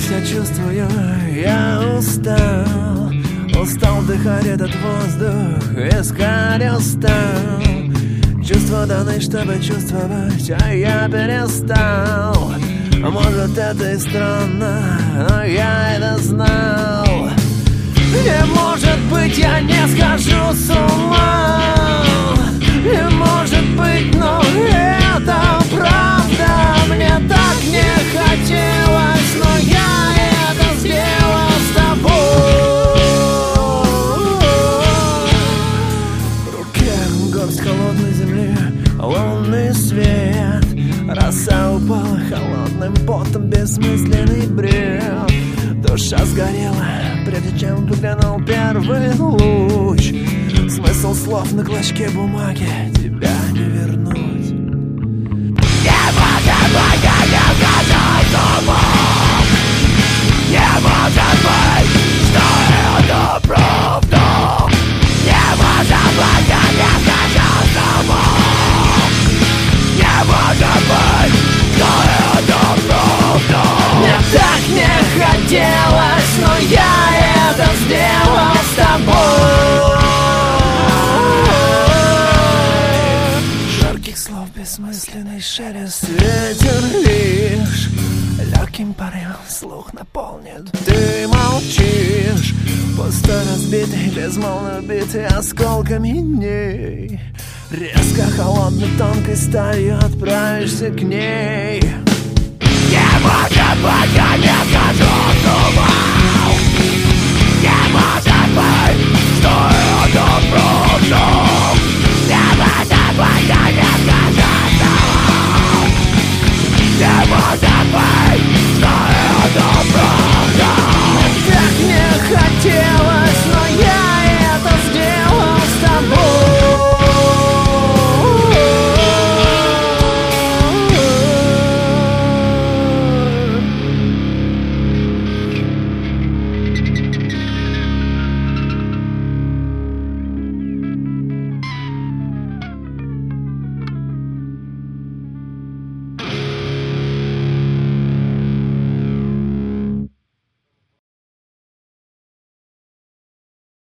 я чувствую, я устал. Устал вдыхать этот воздух, искать устал. Чувства даны, чтобы чувствовать, а я перестал. Может, это и странно, но я это знал. Не может быть, я не схожу с ума. Не может быть, но это правда. Мне так не хотелось, но я это сделал с тобой. В руке горсть холодной земли, лунный свет. Роса упала холодным потом, бессмысленный бред. Душа сгорела, прежде чем выглянул первый луч. Смысл слов на клочке бумаги, тебя не вернуть. Не может быть, я не схожу с ума. Не может быть, что это правда. Не может быть, я не схожу с ума. Не может быть, что это правда. Мне так не хотелось, но я это сделал с тобой. Жарких слов бессмысленный шелест, ветер лишь легким порывом слух наполнит. Ты молчишь, пустой разбитый, безмолвно убитый осколками дней. Резко холодной тонкой сталью отправишься к ней. Не может быть, я не схожу с ума.